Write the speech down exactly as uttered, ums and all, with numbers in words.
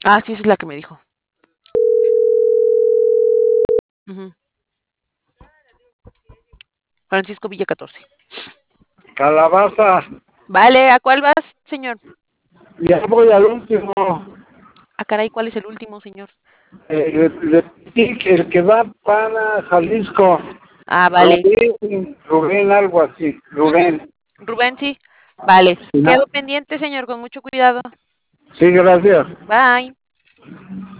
Ah, sí, esa es la que me dijo. Ujú. Francisco Villa catorce. Calabaza, Vale, ¿a cuál vas, señor? ya voy al último. Ah, caray, ¿cuál es el último, señor? Eh, le, le pedí que el que va para Jalisco, Ah, vale. Rubén, Rubén, algo así, Ujú. Rubén. Rubén, sí. Vale. Ya. Quedo pendiente, señor, con mucho cuidado. Sí, gracias. Bye.